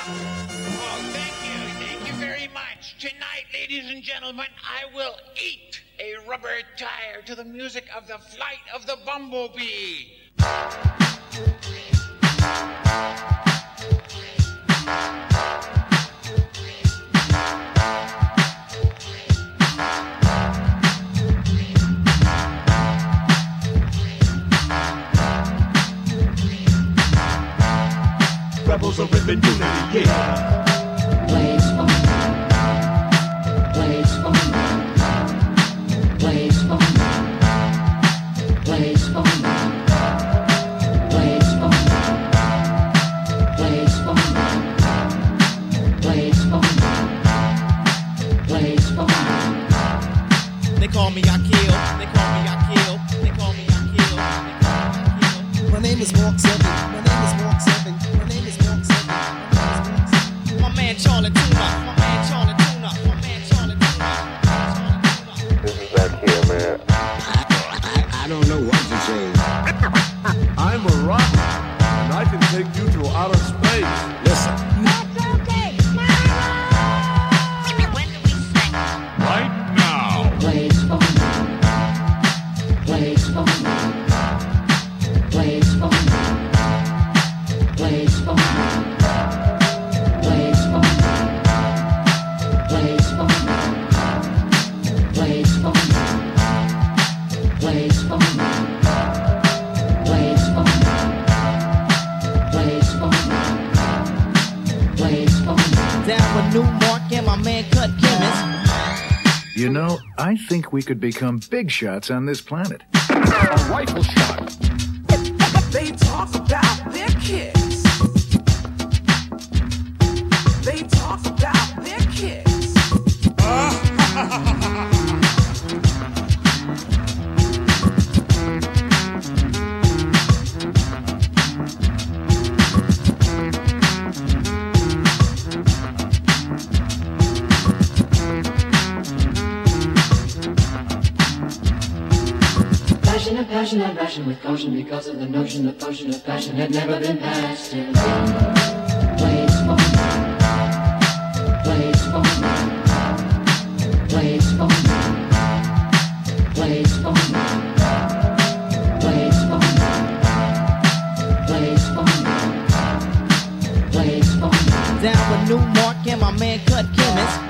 Oh, thank you very much. Tonight, ladies and gentlemen, I will eat a rubber tire to the music of the Flight of the Bumblebee. Rebels are ripping unity, yeah. Blaze for me. Blaze for me. Blaze for me. Blaze for me. Blaze for me. Blaze for me. Blaze for me. Blaze for me. They call me I kill. They call me I kill. They call me I kill. They call me I kill. My name is Mark 7. My name is Mark 7. My name is Mark 7. My man Charlie Tuna. My man Charlie Tuna. My man Charlie Tuna. This is that here, man. I don't know what to say. I'm a rocket, and I can take you to outer space. Listen. That's okay. When do we sing? Right now. Blaze for me. Blaze for me. Blaze for me. Blaze for me. Blaze for me. Blaze for me. Blaze for me. Blaze for me. Blaze for me. Blaze for me. Blaze for me. Down with New Mark and my man Cut Chemist. You know, I think we could become big shots on this planet. A rifle shot. They talk about their kids. They talk about their kids. Passion and passion with caution because of the notion the potion of passion had never been passed in Blaze for me. Blaze for me. Blaze for me. Blaze for me. Blaze for me. Blaze for me. Blaze for me. Down with New Mark and my man Cut Chemist.